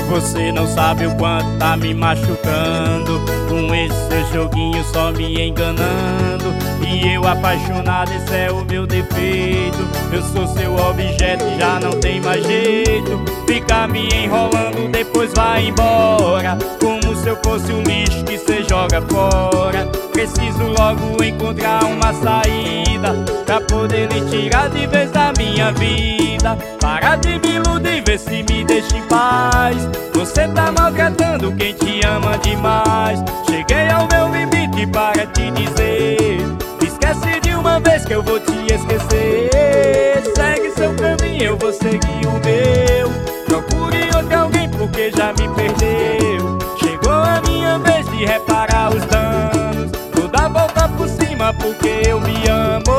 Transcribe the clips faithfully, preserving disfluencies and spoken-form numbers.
Você não sabe o quanto tá me machucando, com esse seu joguinho só me enganando. E eu apaixonado, esse é o meu defeito. Eu sou seu objeto e já não tem mais jeito. Fica me enrolando, depois vai embora, como se eu fosse um lixo que cê joga fora. Preciso logo encontrar uma saída pra poder lhe tirar de vez da minha vida. Para de me iludir, vê se me deixa em paz. Você tá maltratando quem te ama demais. Cheguei ao meu limite para te dizer: esquece de uma vez que eu vou te esquecer. Segue seu caminho, eu vou seguir o meu. Procure outro alguém porque já me perdeu. Chegou a minha vez de reparar os danos. Vou dar a volta por cima porque eu me amo.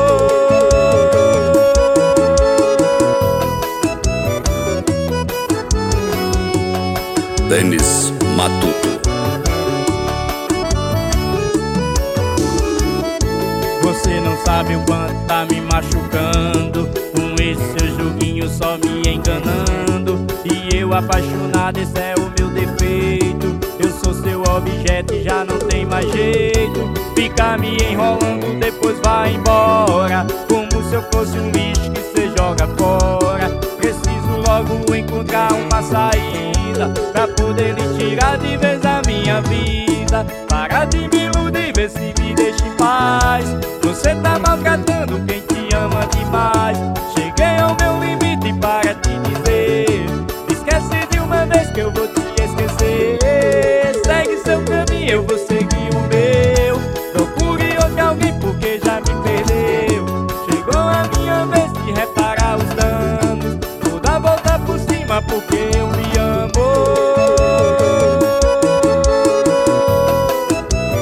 Denis Matuto. Você não sabe o quanto tá me machucando, com esse seu joguinho só me enganando. E eu apaixonado, esse é o meu defeito. Eu sou seu objeto e já não tem mais jeito. Fica me enrolando, depois vai embora, como se eu fosse um lixo que cê joga fora. Preciso logo encontrar uma saída pra poder lhe tirar de vez da minha vida. Para de me iludir, vê se me deixa em paz. Você tá maltratando quem te ama demais. Cheguei ao meu limite para te dizer: esquece de uma vez que eu vou te esquecer. Segue seu caminho, eu vou seguir o meu. Procure outro alguém porque já me perdeu. Chegou a minha vez de reparar os danos. Vou dar a volta por cima porque eu me amo.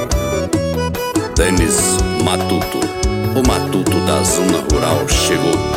Denis Matuto, o Matuto da zona rural chegou.